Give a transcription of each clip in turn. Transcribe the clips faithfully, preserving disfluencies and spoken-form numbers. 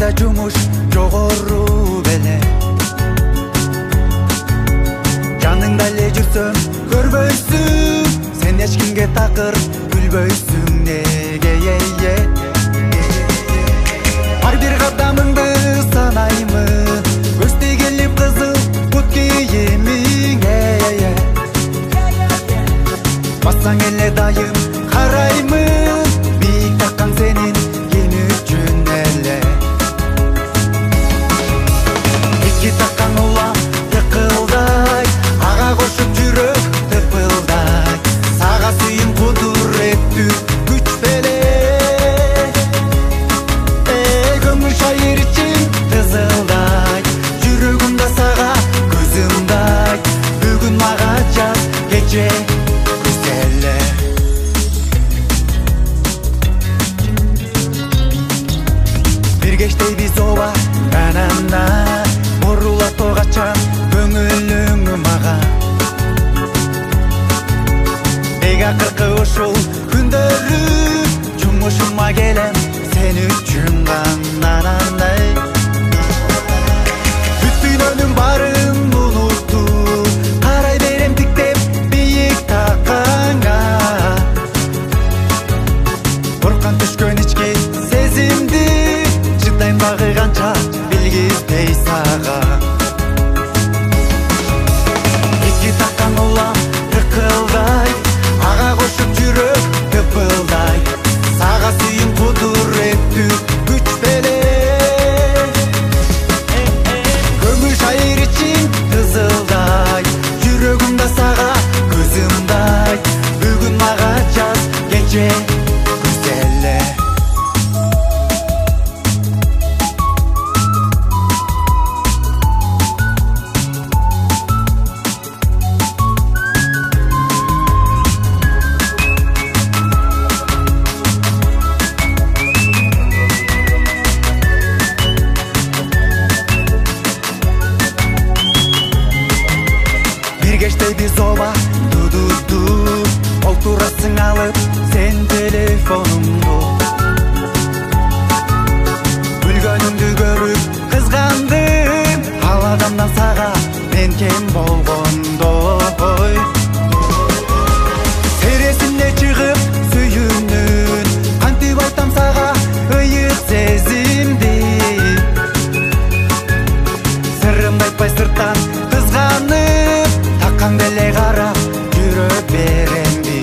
Кайда жумуш жогору беле, жаныңда эле жүрсөм көрбөйсүң, сен эч кимге такыр күлбөйсүң неге? Ар бир кадамыңды санаймын, көздөй келип кызыл бут кийимиңе. Бассаң эле дайым караймын, бийик таккан сенин ким үчүн эле. Эки таккан улам тыкылдай, ага кошуп жүрөк тыпылдай, сага сүйүм кудуреттүү күч беле. Көңүл шайыр ичин кызылдай, жүрөгүмдө сага көзүмдай, бүгүн мага жаз кече күзеле. Бир кечтей биз ооба кананда, бурулатуу качан көңүлүң мага. Эк акыркы ушул күндөрү жумушума келем сен үчүн гананандай. Бүт дүйнөнүн баарын унуттуп, карай берем тиктеп бийик такканга. Корккан түшкөн ички сезимди, чыдайм дагы канча билгиздей сага. Эки таккан улам тыкылдай, ага кошуп жүрөк тыпылдай, сага сүйүм кудуреттүү күч беле. Көңүл шайыр ичин кызылдай, жүрөгүмдө сага көзүмдай, бүгүн мага жаз кече күзеле. Бир кечтей биз ооба тудутту, олтурасың алып сен телефонумду. Күлгөнүңдү көрүп кызгандым, ал адамдан сага мен кем болгондой. Сересине чыгып сүйүүнүн, кантип айтам сага ыйык сезимди. Сырымды айтпай сырттан кызганып, таккан деле карап жүрө беремби.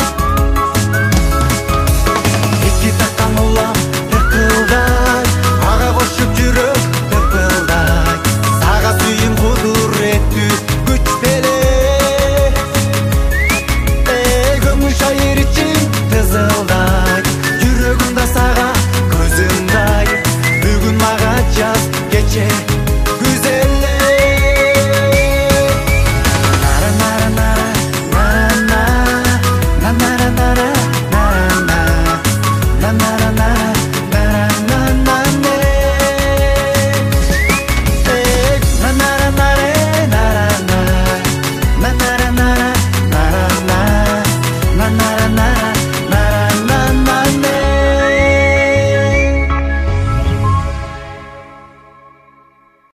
Эки таккан улам тыкылдай, ага кошуп жүрөк тыпылдай, сага сүйүм кудуреттүү күч беле. Көңүл шайыр ичин кызылдай, жүрөгүмдө сага көзүмдай, бүгүн мага жаз кече